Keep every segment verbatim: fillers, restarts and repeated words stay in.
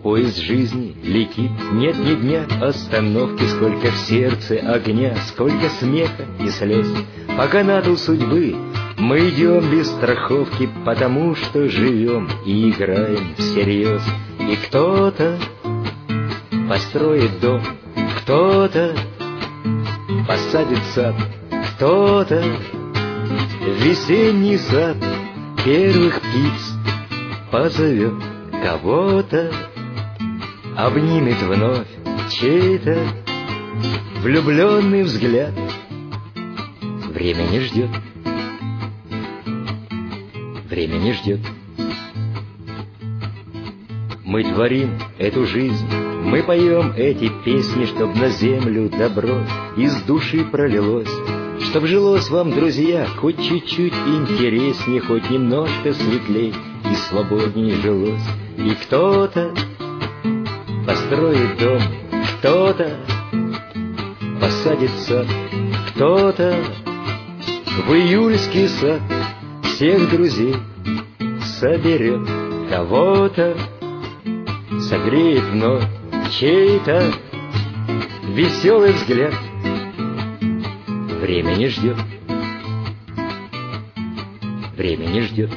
Поезд жизни летит, нет ни дня остановки, сколько в сердце огня, сколько смеха и слез. По канату судьбы мы идем без страховки, потому что живем и играем всерьез. И кто-то построит дом, кто-то посадит сад, кто-то в весенний сад первых птиц позовет, кого-то обнимет вновь чей-то влюбленный взгляд. Время не ждет, время не ждет. Мы творим эту жизнь, мы поем эти песни, чтоб на землю добро из души пролилось, чтоб жилось вам, друзья, хоть чуть-чуть интереснее, хоть немножко светлей и свободнее жилось. И кто-то построит дом, кто-то посадит сад, кто-то в июльский сад всех друзей соберет, кого-то согреет вновь чей-то веселый взгляд. Время не ждет, время не ждет.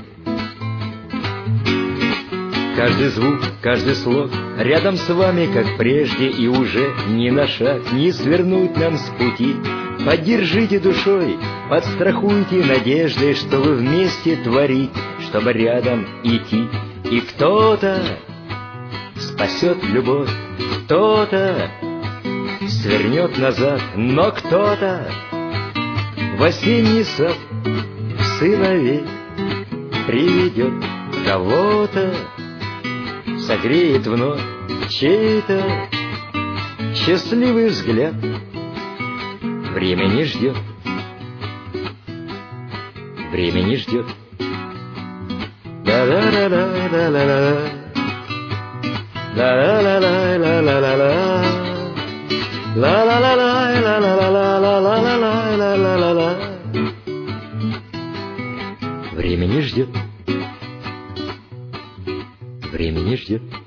Каждый звук, каждый слог рядом с вами, как прежде, и уже ни на шаг не свернуть нам с пути. Поддержите душой, подстрахуйте надеждой, что вы вместе творить, чтобы рядом идти. И кто-то спасет любовь, кто-то свернет назад, но кто-то в осенний сад сыновей приведет, кого-то согреет вновь чей-то счастливый взгляд. Время не ждет, время не ждет. Ла-ла-ла-ла-ла-ла-ла, ла-ла-ла-ла-ла-ла-ла, ла-ла-ла-ла-ла-ла-ла-ла-ла-ла-ла. Время не ждет, время не ждет.